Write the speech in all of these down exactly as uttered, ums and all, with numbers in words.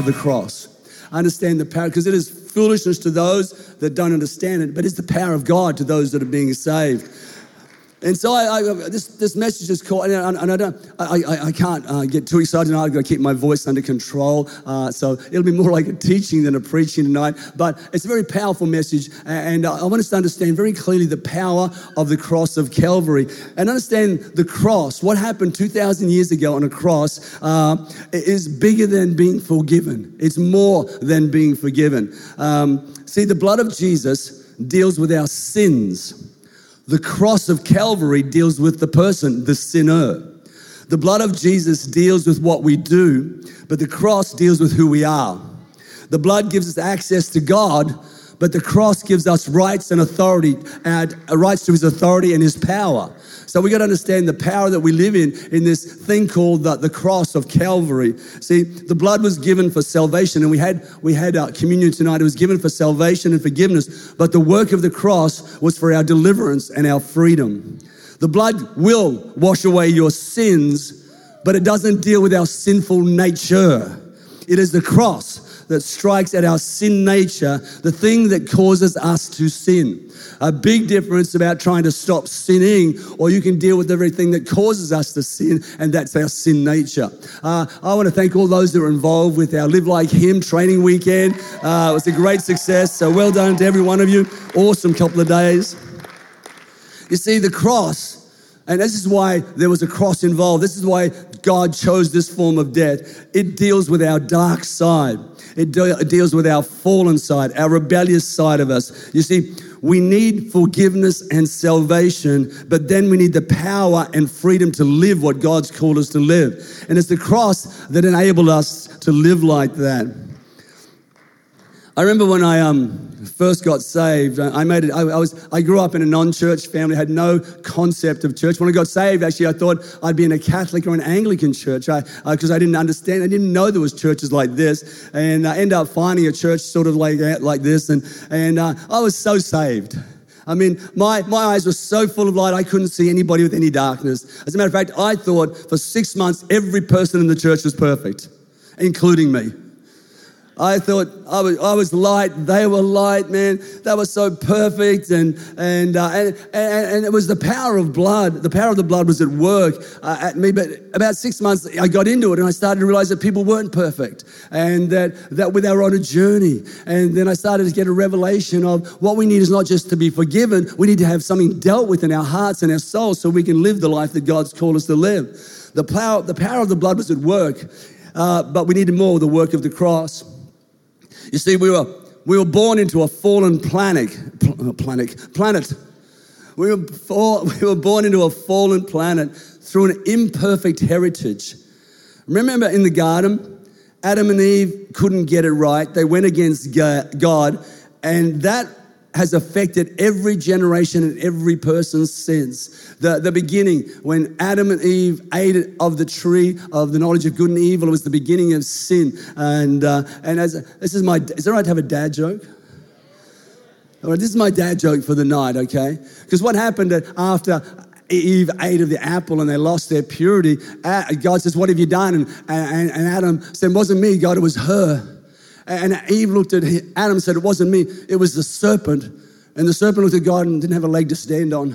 of the cross. Understand the power, because it is foolishness to those that don't understand it, but it's the power of God to those that are being saved. And so I, I, this this message is called, and I, and I don't, I, I, I can't uh, get too excited tonight. I've got to keep my voice under control. Uh, so it'll be more like a teaching than a preaching tonight. But it's a very powerful message, and I want us to understand very clearly the power of the cross of Calvary, and understand the cross. What happened two thousand years ago on a cross uh, is bigger than being forgiven. It's more than being forgiven. Um, see, the blood of Jesus deals with our sins. The cross of Calvary deals with the person, the sinner. The blood of Jesus deals with what we do, but the cross deals with who we are. The blood gives us access to God, but the cross gives us rights and authority, and rights to his authority and his power. So we got to understand the power that we live in, in this thing called the, the cross of Calvary. See, the blood was given for salvation, and we had we had uh, communion tonight. It was given for salvation and forgiveness, but the work of the cross was for our deliverance and our freedom. The blood will wash away your sins, but it doesn't deal with our sinful nature. It is the cross that strikes at our sin nature, the thing that causes us to sin. A big difference about trying to stop sinning, or you can deal with everything that causes us to sin, and that's our sin nature. Uh, I want to thank all those that were involved with our Live Like Him training weekend. Uh, it was a great success, so well done to every one of you. Awesome couple of days. You see, the cross, and this is why there was a cross involved. This is why God chose this form of death. It deals with our dark side. It, de- it deals with our fallen side, our rebellious side of us. You see, we need forgiveness and salvation, but then we need the power and freedom to live what God's called us to live. And it's the cross that enabled us to live like that. I remember when I um, first got saved, I made it. I, I was. I grew up in a non-church family, had no concept of church. When I got saved, actually, I thought I'd be in a Catholic or an Anglican church, I because I, I didn't understand. I didn't know there was churches like this, and I ended up finding a church sort of like like this, and and uh, I was so saved. I mean, my, my eyes were so full of light, I couldn't see anybody with any darkness. As a matter of fact, I thought for six months every person in the church was perfect, including me. I thought I was I was light, they were light, man. They were so perfect, and and uh, and, and and it was the power of blood. The power of the blood was at work uh, at me. But about six months, I got into it, and I started to realize that people weren't perfect, and that that they were on a journey. And then I started to get a revelation of what we need is not just to be forgiven. We need to have something dealt with in our hearts and our souls, so we can live the life that God's called us to live. The power the power of the blood was at work, uh, but we needed more of the work of the cross. You see, we were we were born into a fallen planet. Planet. Planet. We were fall, we were born into a fallen planet through an imperfect heritage. Remember in the garden, Adam and Eve couldn't get it right. They went against God, and that has affected every generation and every person's since. The, the beginning, when Adam and Eve ate of the tree of the knowledge of good and evil, it was the beginning of sin. And uh, and as this is my, is it all right to have a dad joke? All right, this is my dad joke for the night, okay? Because what happened after Eve ate of the apple and they lost their purity, God says, what have you done? And, and, and Adam said, it wasn't me, God, it was her. And Eve looked at Adam and said, it wasn't me, it was the serpent. And the serpent looked at God and didn't have a leg to stand on.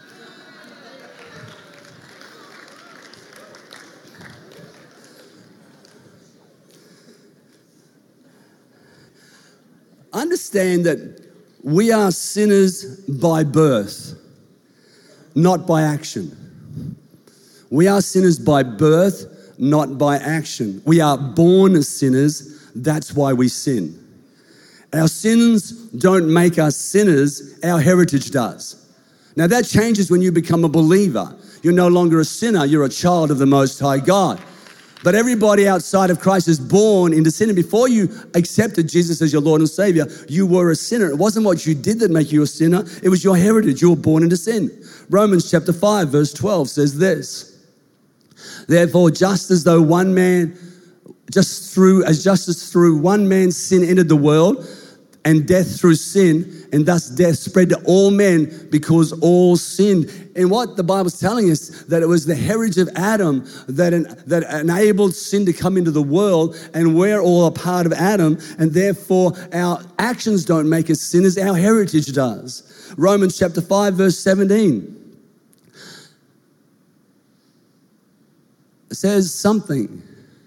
Understand that we are sinners by birth, not by action. We are sinners by birth, not by action. We are born as sinners. That's why we sin. Our sins don't make us sinners, our heritage does. Now that changes when you become a believer. You're no longer a sinner, you're a child of the Most High God. But everybody outside of Christ is born into sin. And before you accepted Jesus as your Lord and Savior, you were a sinner. It wasn't what you did that made you a sinner, it was your heritage. You were born into sin. Romans chapter five, verse twelve says this: therefore, just as though one man Just through, as justice through one man's sin entered the world, and death through sin, and thus death spread to all men because all sinned. And what the Bible's telling us, that it was the heritage of Adam that, en- that enabled sin to come into the world, and we're all a part of Adam, and therefore our actions don't make us sinners, our heritage does. Romans chapter five, verse seventeen. It says something.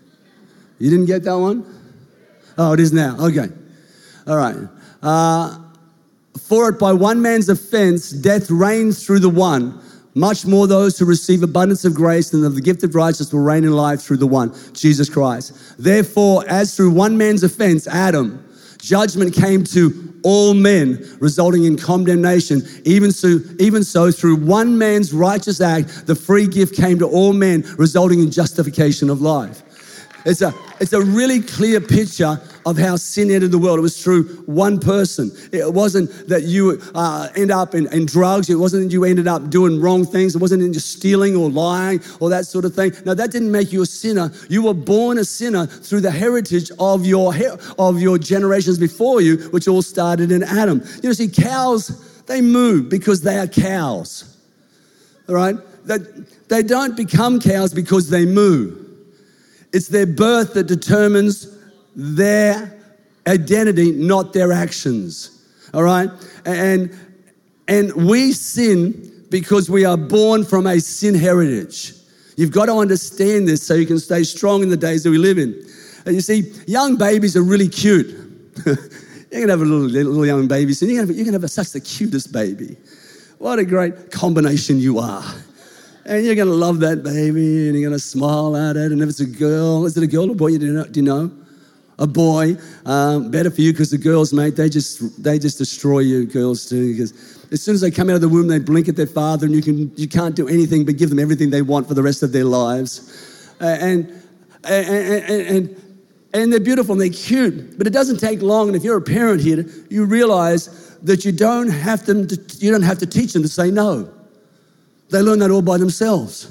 You didn't get that one? Oh, it is now. Okay. All right. Uh, For it by one man's offense, death reigned through the one. Much more those who receive abundance of grace and of the gift of righteousness will reign in life through the one, Jesus Christ. Therefore, as through one man's offense, Adam, judgment came to all men, resulting in condemnation. Even so, even so, through one man's righteous act, the free gift came to all men, resulting in justification of life. It's a, it's a really clear picture of how sin entered the world. It was through one person. It wasn't that you uh, end up in, in drugs. It wasn't that you ended up doing wrong things. It wasn't in just stealing or lying or that sort of thing. No, that didn't make you a sinner. You were born a sinner through the heritage of your of your generations before you, which all started in Adam. You know, see, cows, they moo because they are cows. All right? They, they don't become cows because they moo. It's their birth that determines their identity, not their actions. All right? And, and we sin because we are born from a sin heritage. You've got to understand this so you can stay strong in the days that we live in. And you see, young babies are really cute. You can have a little, little young baby, so you can have, you can have a, such the cutest baby. What a great combination you are. And you're going to love that baby, and you're going to smile at it. And if it's a girl, is it a girl or boy? You do, know, do you know? A boy. Um, better for you because the girls, mate, they just they just destroy you, girls too. Because as soon as they come out of the womb, they blink at their father, and you can you can't do anything but give them everything they want for the rest of their lives. Uh, and, and and and and they're beautiful and they're cute, but it doesn't take long. And if you're a parent here, you realize that you don't have them. To, you don't have to teach them to say no. They learn that all by themselves.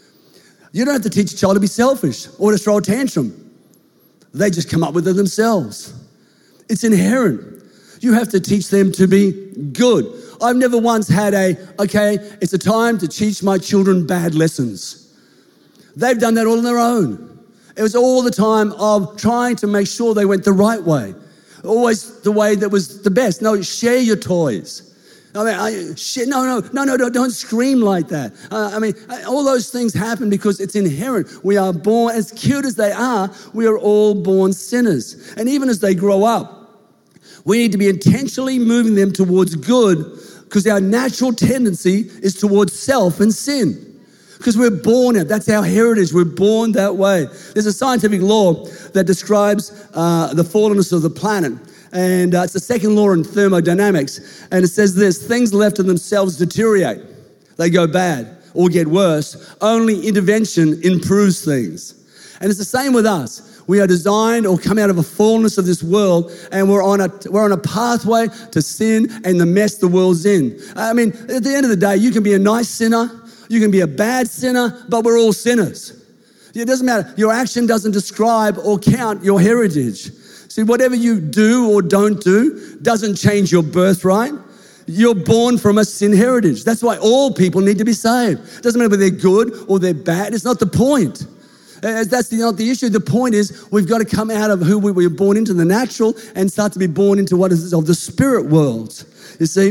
You don't have to teach a child to be selfish or to throw a tantrum. They just come up with it themselves. It's inherent. You have to teach them to be good. I've never once had a, okay, it's a time to teach my children bad lessons. They've done that all on their own. It was all the time of trying to make sure they went the right way. Always the way that was the best. No, share your toys. I mean, I, shit, no, no, no, no, no, don't scream like that. Uh, I mean, all those things happen because it's inherent. We are born, as cute as they are, we are all born sinners. And even as they grow up, we need to be intentionally moving them towards good because our natural tendency is towards self and sin. Because we're born it. That's our heritage. We're born that way. There's a scientific law that describes uh, the fallenness of the planet. And uh, it's the second law in thermodynamics. And it says this: things left to themselves deteriorate. They go bad or get worse. Only intervention improves things. And it's the same with us. We are designed or come out of a fullness of this world, and we're on a we're on a pathway to sin and the mess the world's in. I mean, at the end of the day, you can be a nice sinner, you can be a bad sinner, but we're all sinners. It doesn't matter. Your action doesn't describe or count your heritage. See, whatever you do or don't do doesn't change your birthright. You're born from a sin heritage. That's why all people need to be saved. It doesn't matter whether they're good or they're bad. It's not the point. That's not the issue. The point is we've got to come out of who we were born into, the natural, and start to be born into what is of the spirit world. You see,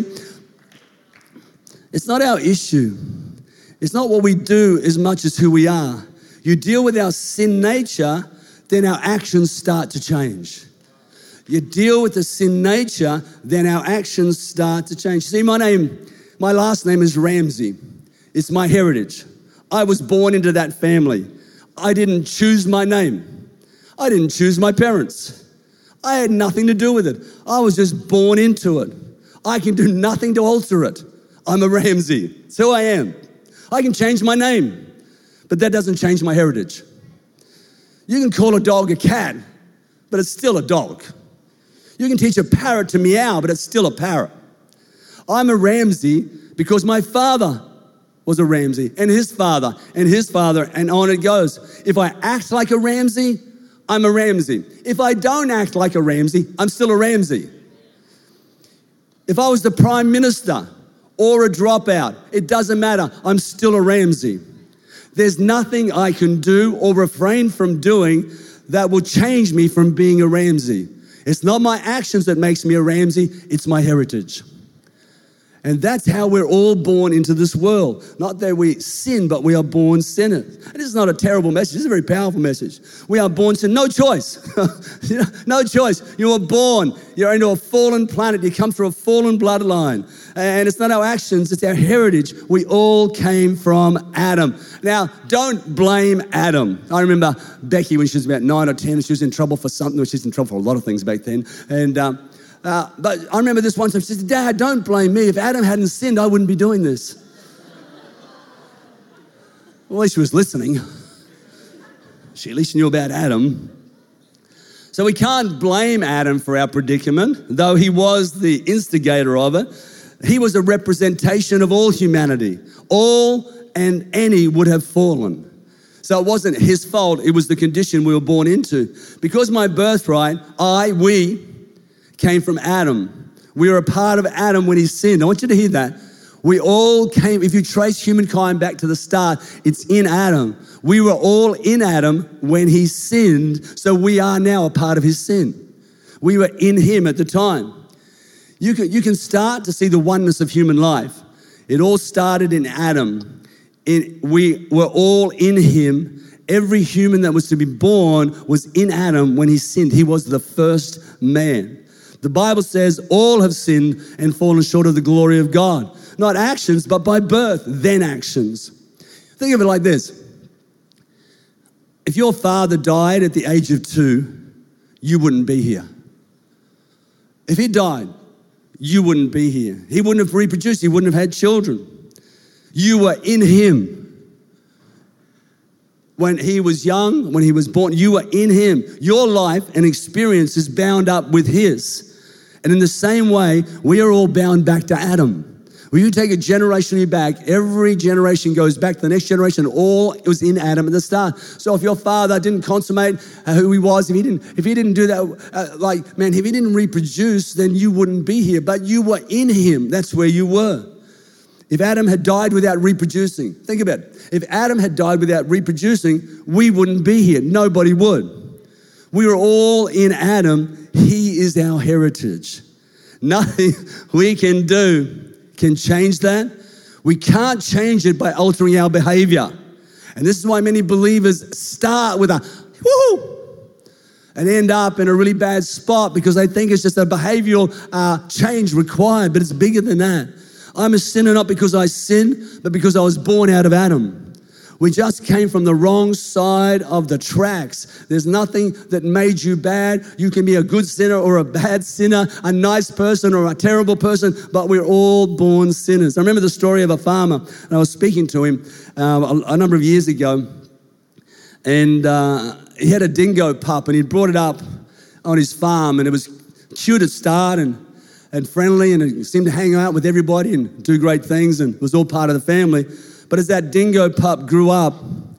it's not our issue. It's not what we do as much as who we are. You deal with our sin nature, then our actions start to change. You deal with the sin nature, then our actions start to change. See, my name, my last name is Ramsey. It's my heritage. I was born into that family. I didn't choose my name. I didn't choose my parents. I had nothing to do with it. I was just born into it. I can do nothing to alter it. I'm a Ramsey. It's who I am. I can change my name, but that doesn't change my heritage. You can call a dog a cat, but it's still a dog. You can teach a parrot to meow, but it's still a parrot. I'm a Ramsey because my father was a Ramsey, and his father, and his father, and on it goes. If I act like a Ramsey, I'm a Ramsey. If I don't act like a Ramsey, I'm still a Ramsey. If I was the prime minister or a dropout, it doesn't matter. I'm still a Ramsey. There's nothing I can do or refrain from doing that will change me from being a Ramsey. It's not my actions that makes me a Ramsey, it's my heritage. And that's how we're all born into this world. Not that we sin, but we are born sinners. And this is not a terrible message. This is a very powerful message. We are born sinners. No choice. You know, no choice. You were born. You're into a fallen planet. You come through a fallen bloodline. And it's not our actions, it's our heritage. We all came from Adam. Now, don't blame Adam. I remember Becky when she was about nine or ten, she was in trouble for something. Well, she was in trouble for a lot of things back then. And um, Uh, but I remember this one time, she said, Dad, don't blame me. If Adam hadn't sinned, I wouldn't be doing this. Well, at least she was listening. She at least knew about Adam. So we can't blame Adam for our predicament, though he was the instigator of it. He was a representation of all humanity. All and any would have fallen. So it wasn't his fault, it was the condition we were born into. Because my birthright, I, we, came from Adam. We were a part of Adam when he sinned. I want you to hear that. We all came, if you trace humankind back to the start, it's in Adam. We were all in Adam when he sinned, so we are now a part of his sin. We were in him at the time. You can, you can start to see the oneness of human life. It all started in Adam. In, we were all in him. Every human that was to be born was in Adam when he sinned. He was the first man. The Bible says all have sinned and fallen short of the glory of God. Not actions, but by birth, then actions. Think of it like this. If your father died at the age of two, you wouldn't be here. If he died, you wouldn't be here. He wouldn't have reproduced. He wouldn't have had children. You were in him. When he was young, when he was born, you were in him. Your life and experience is bound up with his. And in the same way, we are all bound back to Adam. When you take a generation back, every generation goes back to the next generation. All it was in Adam at the start. So if your father didn't consummate uh, who he was, if he didn't, if he didn't do that, uh, like man, if he didn't reproduce, then you wouldn't be here. But you were in him. That's where you were. If Adam had died without reproducing, think about it. If Adam had died without reproducing, we wouldn't be here. Nobody would. We were all in Adam. He is our heritage. Nothing we can do can change that. We can't change it by altering our behavior. And this is why many believers start with a woo and end up in a really bad spot because they think it's just a behavioral uh, change required, but it's bigger than that. I'm a sinner not because I sinned, but because I was born out of Adam. We just came from the wrong side of the tracks. There's nothing that made you bad. You can be a good sinner or a bad sinner, a nice person or a terrible person, but we're all born sinners. I remember the story of a farmer, and I was speaking to him uh, a, a number of years ago, and uh, he had a dingo pup, and he brought it up on his farm, and it was cute at start and, and friendly, and it seemed to hang out with everybody and do great things, and was all part of the family. But as that dingo pup grew up,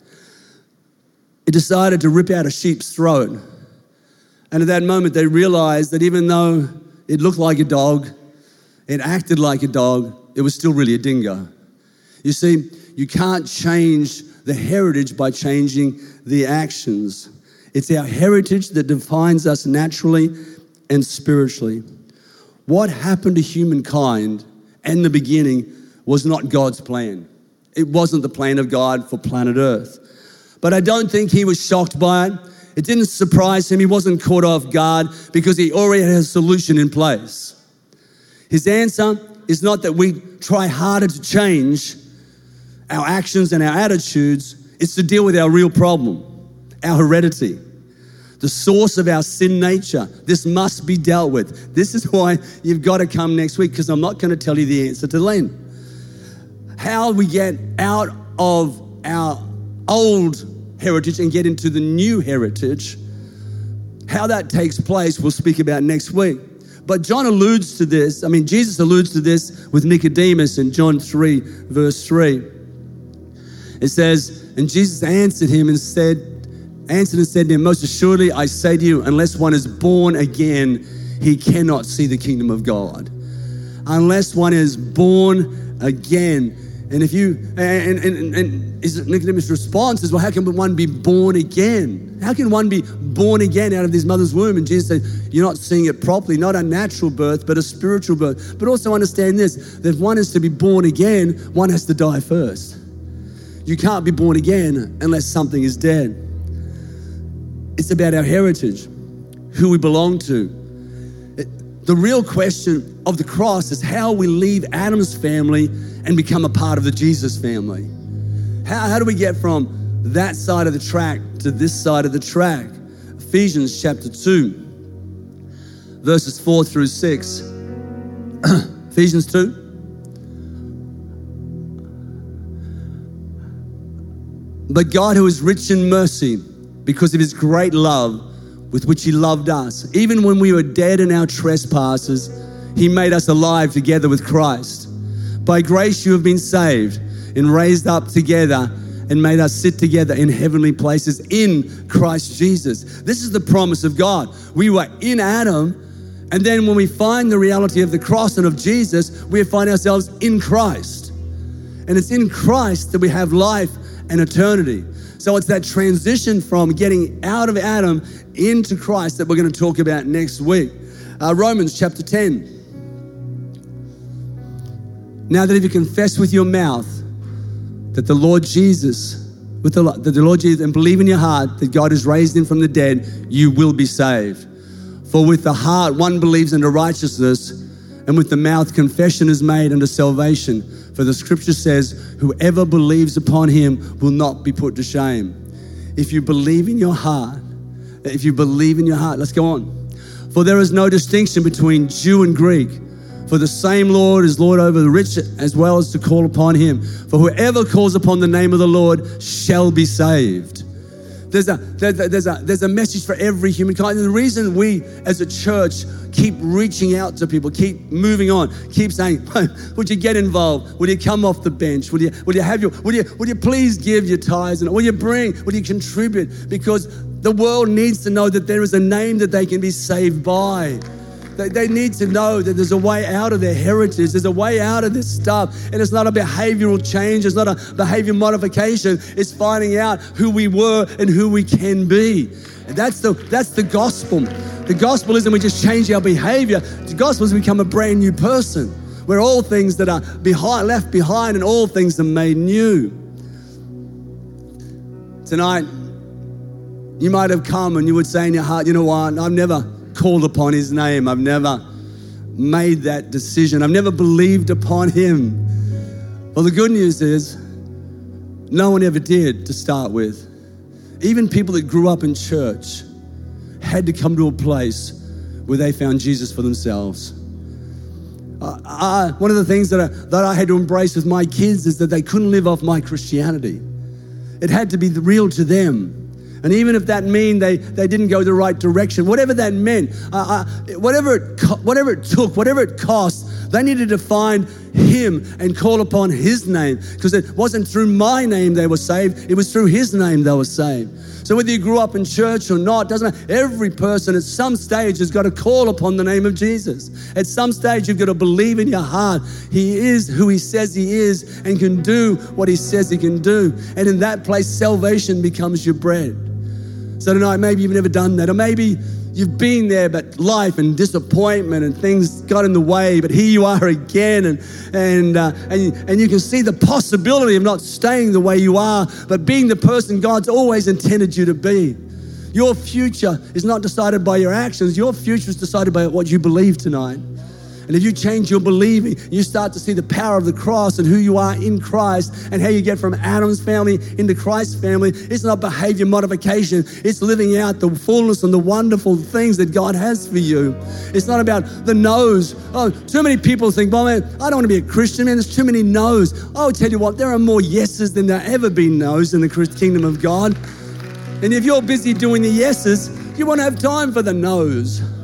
it decided to rip out a sheep's throat. And at that moment, they realized that even though it looked like a dog, it acted like a dog, it was still really a dingo. You see, you can't change the heritage by changing the actions. It's our heritage that defines us naturally and spiritually. What happened to humankind in the beginning was not God's plan. It wasn't the plan of God for planet Earth. But I don't think he was shocked by it. It didn't surprise him. He wasn't caught off guard because he already had a solution in place. His answer is not that we try harder to change our actions and our attitudes. It's to deal with our real problem, our heredity, the source of our sin nature. This must be dealt with. This is why you've got to come next week, because I'm not going to tell you the answer to Len. How we get out of our old heritage and get into the new heritage, how that takes place, we'll speak about next week. But John alludes to this, I mean, Jesus alludes to this with Nicodemus in John three, verse three. It says, and Jesus answered him and said, answered and said to him, most assuredly I say to you, unless one is born again, he cannot see the kingdom of God. unless one is born again. And if you, and, and, and is Nicodemus' response is, well, how can one be born again? How can one be born again out of his mother's womb? And Jesus said, you're not seeing it properly, not a natural birth, but a spiritual birth. But also understand this, that if one is to be born again, one has to die first. You can't be born again unless something is dead. It's about our heritage, who we belong to. It, the real question of the cross is how we leave Adam's family and become a part of the Jesus family. How, how do we get from that side of the track to this side of the track? Ephesians chapter two, verses four through six. Ephesians two. But God, who is rich in mercy, because of his great love with which he loved us, even when we were dead in our trespasses, he made us alive together with Christ. By grace you have been saved and raised up together and made us sit together in heavenly places in Christ Jesus. This is the promise of God. We were in Adam, and then when we find the reality of the cross and of Jesus, we find ourselves in Christ. And it's in Christ that we have life and eternity. So it's that transition from getting out of Adam into Christ that we're going to talk about next week. Uh, Romans chapter ten. Now that if you confess with your mouth that the Lord Jesus, with the, that the Lord Jesus, and believe in your heart that God has raised him from the dead, you will be saved. For with the heart one believes unto righteousness, and with the mouth confession is made unto salvation. For the scripture says, whoever believes upon him will not be put to shame. If you believe in your heart, if you believe in your heart, let's go on. For there is no distinction between Jew and Greek. For the same Lord is Lord over the rich as well as to call upon him. For whoever calls upon the name of the Lord shall be saved. There's a, there's a, there's a message for every humankind. And the reason we as a church keep reaching out to people, keep moving on, keep saying, would you get involved? Would you come off the bench? Would you, would you have your, would you, would you please give your tithes? And will you bring, will you contribute? Because the world needs to know that there is a name that they can be saved by. They, they need to know that there's a way out of their heritage. There's a way out of this stuff. And it's not a behavioral change. It's not a behavior modification. It's finding out who we were and who we can be. And that's the, that's the gospel. The gospel isn't we just change our behavior. The gospel is we become a brand new person where all things that are behind, left behind and all things are made new. Tonight, you might have come and you would say in your heart, you know what, I've never called upon his name. I've never made that decision. I've never believed upon him. Well, the good news is no one ever did to start with. Even people that grew up in church had to come to a place where they found Jesus for themselves. Uh, I, one of the things that I, that I had to embrace with my kids is that they couldn't live off my Christianity. It had to be real to them. And even if that meant they, they didn't go the right direction, whatever that meant, uh, uh, whatever, it co- whatever it took, whatever it cost, they needed to find him and call upon his name, because it wasn't through my name they were saved, it was through his name they were saved. So whether you grew up in church or not, doesn't matter. Every person at some stage has got to call upon the name of Jesus. At some stage, you've got to believe in your heart he is who he says he is and can do what he says he can do. And in that place, salvation becomes your bread. So tonight, maybe you've never done that, or maybe you've been there, but life and disappointment and things got in the way, but here you are again, and and uh, and, and you can see the possibility of not staying the way you are, but being the person God's always intended you to be. Your future is not decided by your actions. Your future is decided by what you believe tonight. And if you change your believing, you start to see the power of the cross and who you are in Christ and how you get from Adam's family into Christ's family. It's not behavior modification. It's living out the fullness and the wonderful things that God has for you. It's not about the no's. Oh, too many people think, well, man, I don't want to be a Christian, man. There's too many no's. I'll tell you what, there are more yeses than there ever been no's in the kingdom of God. And if you're busy doing the yeses, you won't have time for the no's.